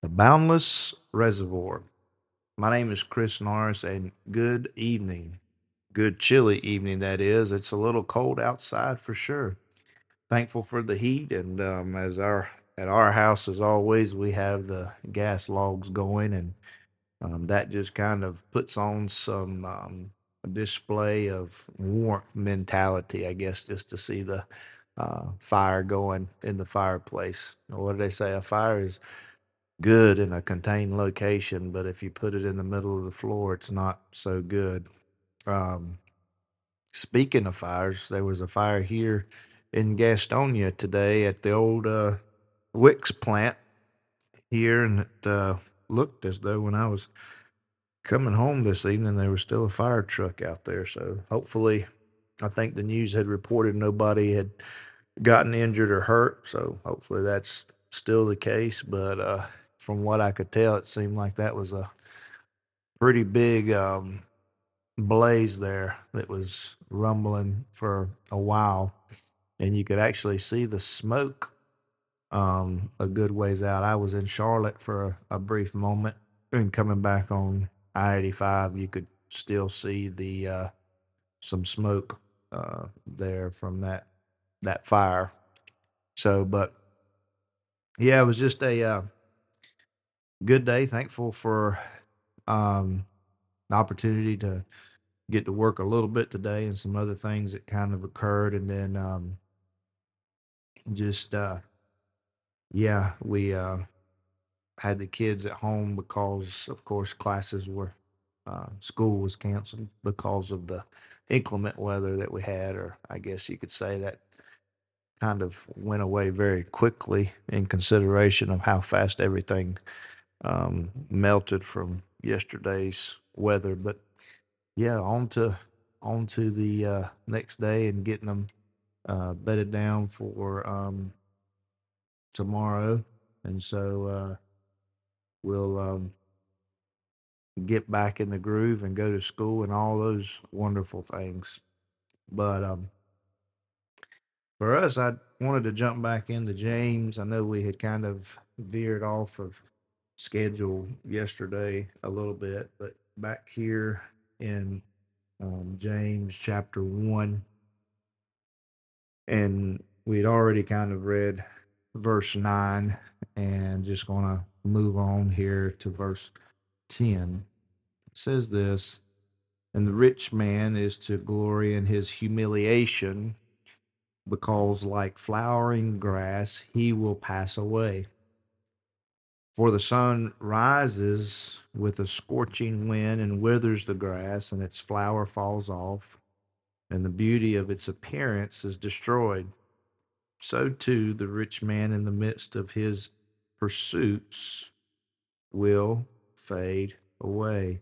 The Boundless Reservoir. My name is Chris Norris, and good evening. Good chilly evening, that is. It's a little cold outside for sure. Thankful for the heat, and as our at our house, as always, we have the gas logs going, and that just kind of puts on some display of warmth mentality, I guess, just to see the fire going in the fireplace. What do they say? A fire is good in a contained location, but if you put it in the middle of the floor, it's not so good. Um, Speaking of fires, there was a fire here in Gastonia today at the old Wicks plant here, and it looked as though when I was coming home this evening, there was still a fire truck out there. So hopefully, I think the news had reported nobody had gotten injured or hurt. So hopefully that's still the case. But from what I could tell, it seemed like that was a pretty big blaze there that was rumbling for a while, and you could actually see the smoke a good ways out. I was in Charlotte for a brief moment, and coming back on I-85, you could still see the some smoke there from that fire. So, but yeah, it was just a good day. Thankful for um, the opportunity to get to work a little bit today and some other things that kind of occurred. And then just, yeah, we had the kids at home because, of course, classes were, school was canceled because of the inclement weather that we had, or I guess you could say that kind of went away very quickly in consideration of how fast everything melted from yesterday's weather. But yeah, on to the next day and getting them bedded down for tomorrow, and so we'll get back in the groove and go to school and all those wonderful things. But for us, I wanted to jump back into James. I know we had kind of veered off of schedule yesterday a little bit, but back here in James chapter 1, and we'd already kind of read verse 9, and just going to move on here to verse 10. It says this, and the rich man is to glory in his humiliation, because like flowering grass he will pass away. For the sun rises with a scorching wind and withers the grass, and its flower falls off, and the beauty of its appearance is destroyed. So too the rich man in the midst of his pursuits will fade away.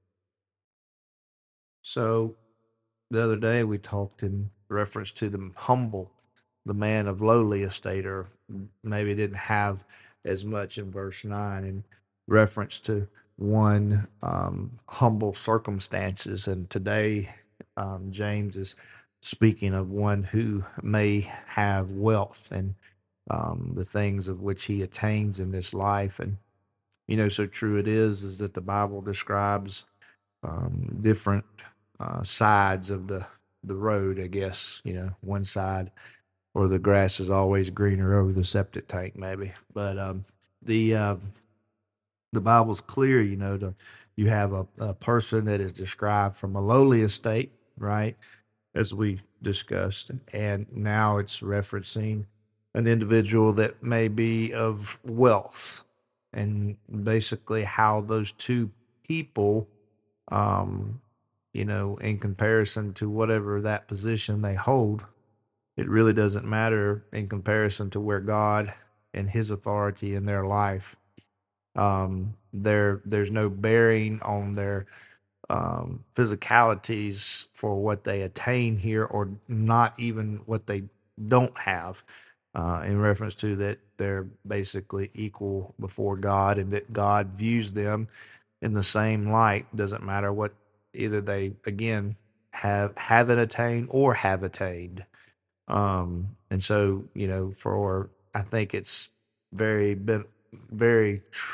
So the other day we talked in reference to the humble, the man of lowly estate, or maybe didn't have as much in verse 9 in reference to one humble circumstances. And today, James is speaking of one who may have wealth and the things of which he attains in this life. And, so true it is that the Bible describes different sides of the road, I guess. One side or the grass is always greener over the septic tank, maybe. But the uh, the Bible's clear. You have a person that is described from a lowly estate, right, as we discussed, and now it's referencing an individual that may be of wealth, and basically how those two people, um, in comparison to whatever that position they hold, it really doesn't matter in comparison to where God and His authority in their life. There's no bearing on their physicalities for what they attain here, or not even what they don't have. In reference to that, they're basically equal before God, and that God views them in the same light. Doesn't matter what either they again haven't attained or have attained. And so, for I think it's very been very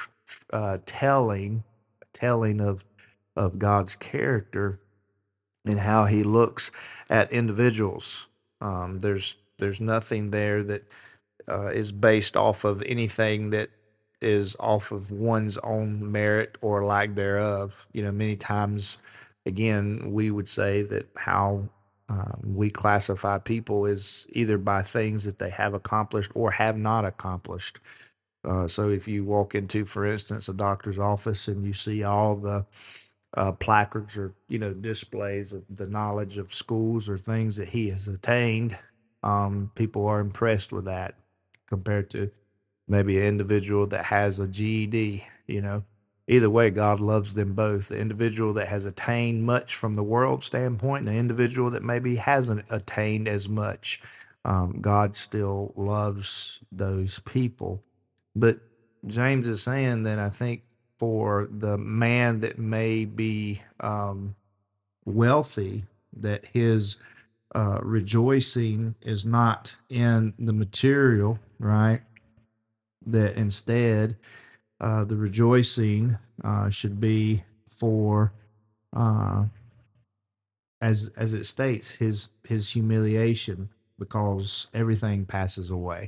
telling of God's character and how He looks at individuals. There's nothing there that is based off of anything that is off of one's own merit or lack thereof. Many times, again, we would say that how we classify people is either by things that they have accomplished or have not accomplished. So if you walk into, for instance, a doctor's office and you see all the placards or displays of the knowledge of schools or things that he has attained, people are impressed with that compared to maybe an individual that has a GED. Either way, God loves them both. The individual that has attained much from the world standpoint, and the individual that maybe hasn't attained as much, God still loves those people. But James is saying that I think for the man that may be wealthy, that his rejoicing is not in the material, right? That instead, the rejoicing should be for, uh, as it states, his humiliation, because everything passes away.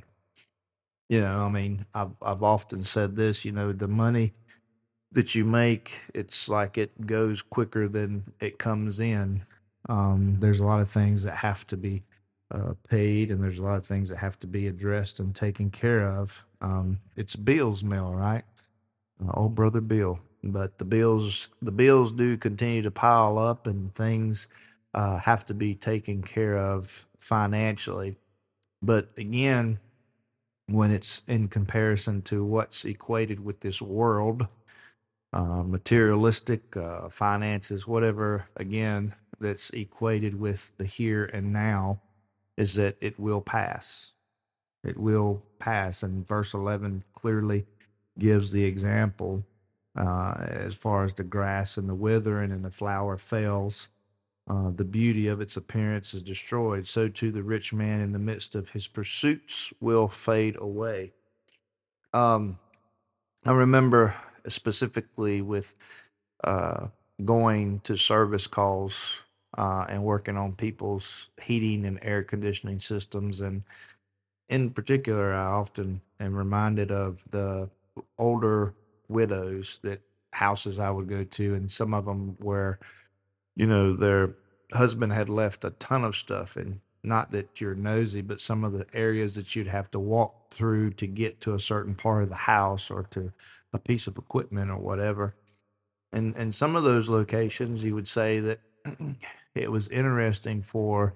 I mean, I've often said this. The money that you make, it's like it goes quicker than it comes in. There's a lot of things that have to be paid, and there's a lot of things that have to be addressed and taken care of. It's Bill's mill, right? Old brother Bill. But the bills do continue to pile up, and things have to be taken care of financially. But again, when it's in comparison to what's equated with this world, materialistic finances, whatever, again, that's equated with the here and now, is that it will pass. It will pass. And verse 11 clearly gives the example as far as the grass and the withering and the flower fails. The beauty of its appearance is destroyed. So too the rich man in the midst of his pursuits will fade away. Um, I remember specifically with uh, going to service calls and working on people's heating and air conditioning systems. And in particular, I often am reminded of the older widows that houses I would go to, and some of them where, their husband had left a ton of stuff. And not that you're nosy, but some of the areas that you'd have to walk through to get to a certain part of the house or to a piece of equipment or whatever. And some of those locations, you would say that it was interesting for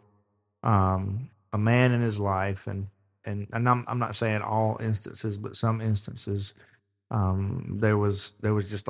a man in his life, and I'm not saying all instances, but some instances, there was just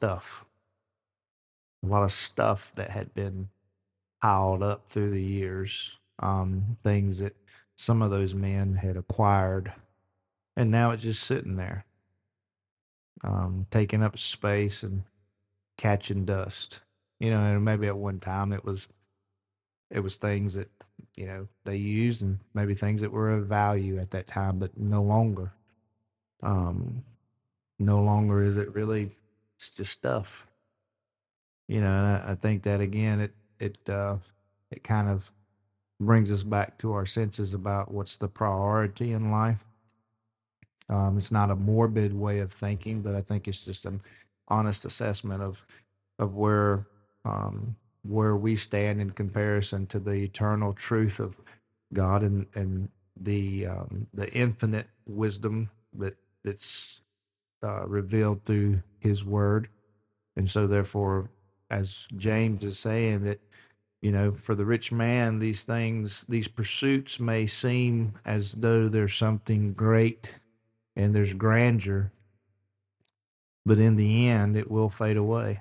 a lot of stuff that had been piled up through the years, things that some of those men had acquired, and now it's just sitting there, taking up space and catching dust. And maybe at one time it was things that they used, and maybe things that were of value at that time, but no longer. Um, no longer is it really. It's just stuff. And I think that again, it kind of brings us back to our senses about what's the priority in life. It's not a morbid way of thinking, but I think it's just an honest assessment of where we stand in comparison to the eternal truth of God, and the infinite wisdom that's revealed through His Word. And so, therefore, as James is saying, that for the rich man, these things, these pursuits may seem as though there's something great and there's grandeur, but in the end, it will fade away.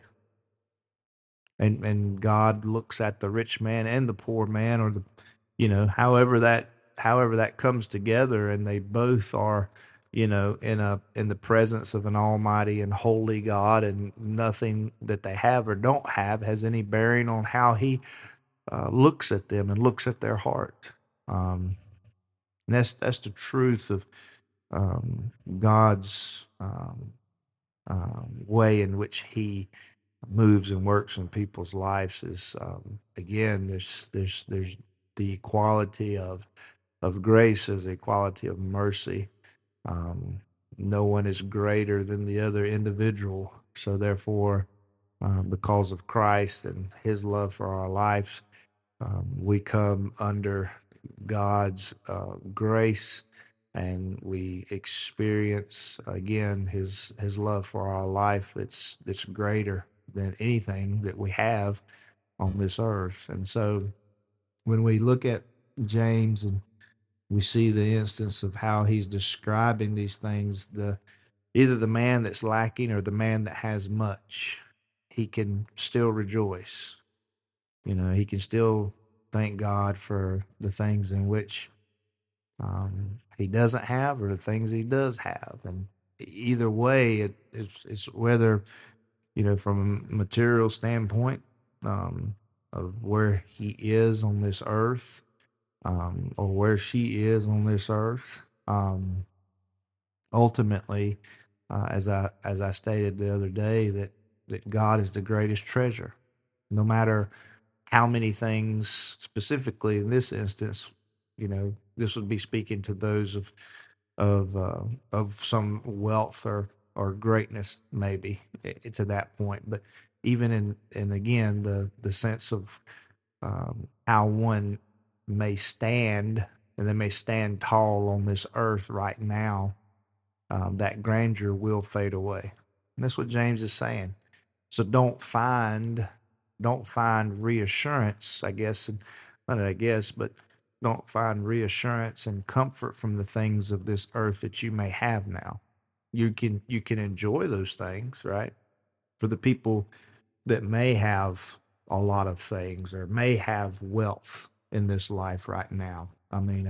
And God looks at the rich man and the poor man, or the however that comes together, and they both are in the presence of an almighty and holy God, and nothing that they have or don't have has any bearing on how He looks at them and looks at their heart. And that's the truth of God's way in which he moves and works in people's lives is again there's the equality of grace, there's the equality of mercy. um, no one is greater than the other individual, so therefore because of Christ and his love for our lives, we come under God's grace, and we experience again his love for our life. It's greater than anything that we have on this earth. And so when we look at James and we see the instance of how he's describing these things, the either the man that's lacking or the man that has much, he can still rejoice. He can still thank God for the things in which he doesn't have or the things he does have. And either way, it's whether, from a material standpoint, of where he is on this earth, or where she is on this earth. Ultimately, as I stated the other day, that God is the greatest treasure. No matter how many things, specifically in this instance, this would be speaking to those of some wealth or greatness, maybe to that point. But even in again the sense of how one may stand, and they may stand tall on this earth right now, that grandeur will fade away. And that's what James is saying. So don't find reassurance, I guess, and not I guess, but don't find reassurance and comfort from the things of this earth that you may have now. You can enjoy those things, right? For the people that may have a lot of things or may have wealth in this life right now. I mean,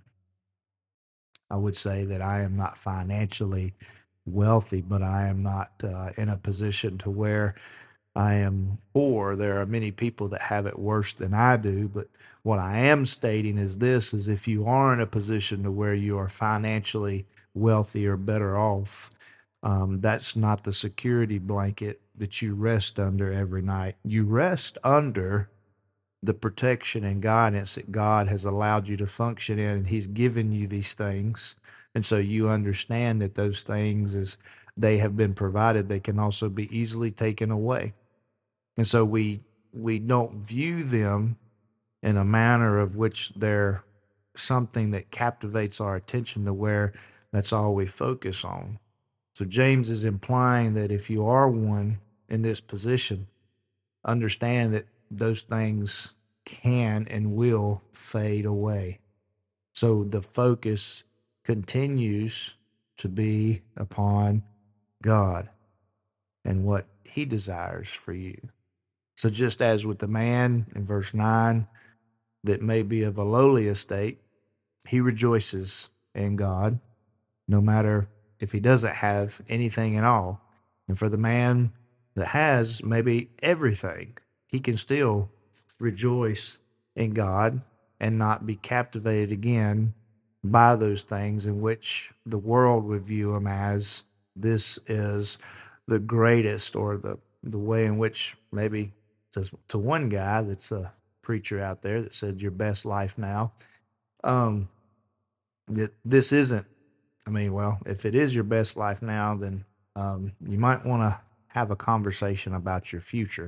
I would say that I am not financially wealthy, but I am not in a position to where I am poor. There are many people that have it worse than I do, but what I am stating is this: is if you are in a position to where you are financially wealthy or better off, that's not the security blanket that you rest under every night. You rest under the protection and guidance that God has allowed you to function in, and He's given you these things. And so you understand that those things, as they have been provided, they can also be easily taken away. And so we don't view them in a manner of which they're something that captivates our attention to where that's all we focus on. So James is implying that if you are one in this position, understand that those things can and will fade away. So the focus continues to be upon God and what He desires for you. So just as with the man in verse 9 that may be of a lowly estate, he rejoices in God no matter if he doesn't have anything at all. And for the man that has maybe everything, he can still rejoice in God and not be captivated again by those things in which the world would view him as this is the greatest, or the way in which maybe to one guy that's a preacher out there that said your best life now. Um, this isn't. I mean, well, if it is your best life now, then you might want to have a conversation about your future.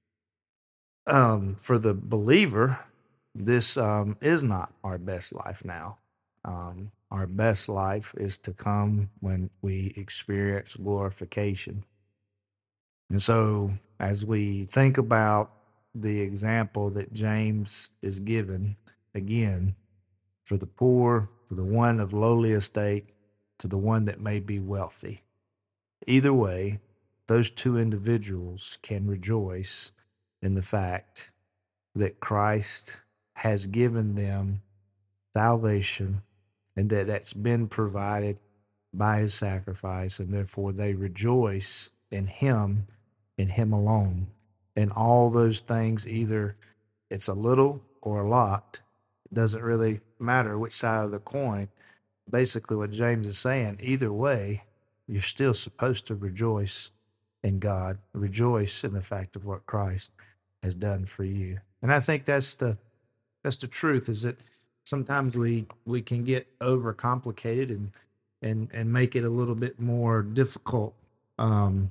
For the believer, this is not our best life now. Our best life is to come when we experience glorification. And so, as we think about the example that James is given, again, for the poor, for the one of lowly estate, to the one that may be wealthy. Either way, those two individuals can rejoice in the fact that Christ has given them salvation, and that that's been provided by his sacrifice, and therefore they rejoice in him alone. And all those things, either it's a little or a lot, it doesn't really matter which side of the coin. Basically what James is saying, either way, you're still supposed to rejoice in God, rejoice in the fact of what Christ has done for you. And I think that's the truth, is that sometimes we can get overcomplicated and make it a little bit more difficult um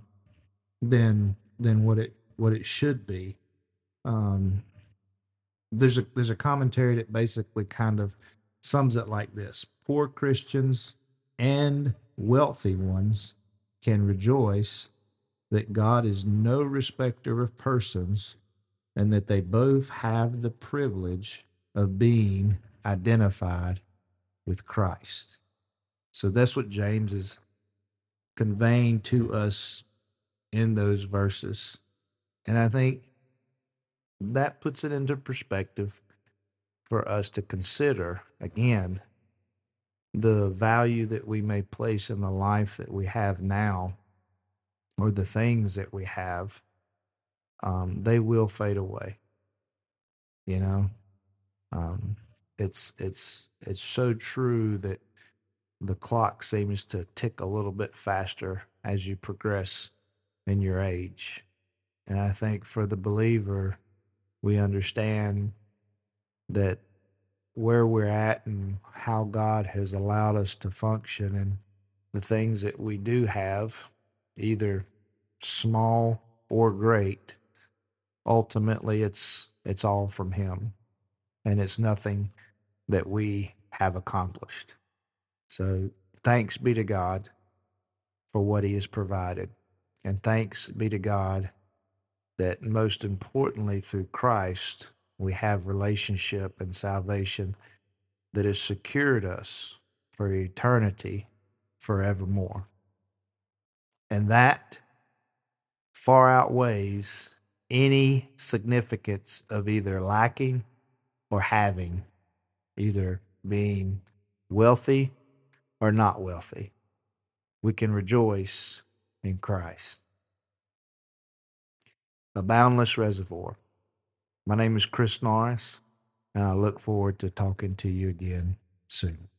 than what it should be. um there's a commentary that basically kind of sums it like this: poor Christians and wealthy ones can rejoice that God is no respecter of persons, and that they both have the privilege of being identified with Christ. So that's what James is conveying to us in those verses. And I think that puts it into perspective for us to consider again the value that we may place in the life that we have now, or the things that we have. They will fade away. You know, um, it's so true that the clock seems to tick a little bit faster as you progress in your age. And I think for the believer, we understand that where we're at and how God has allowed us to function, and the things that we do have, either small or great, ultimately it's all from him, and it's nothing that we have accomplished. So thanks be to God for what he has provided. And thanks be to God that most importantly through Christ we have relationship and salvation that has secured us for eternity forevermore. And that far outweighs any significance of either lacking or having, either being wealthy or not wealthy. We can rejoice in Christ. A boundless reservoir. My name is Chris Norris, and I look forward to talking to you again soon.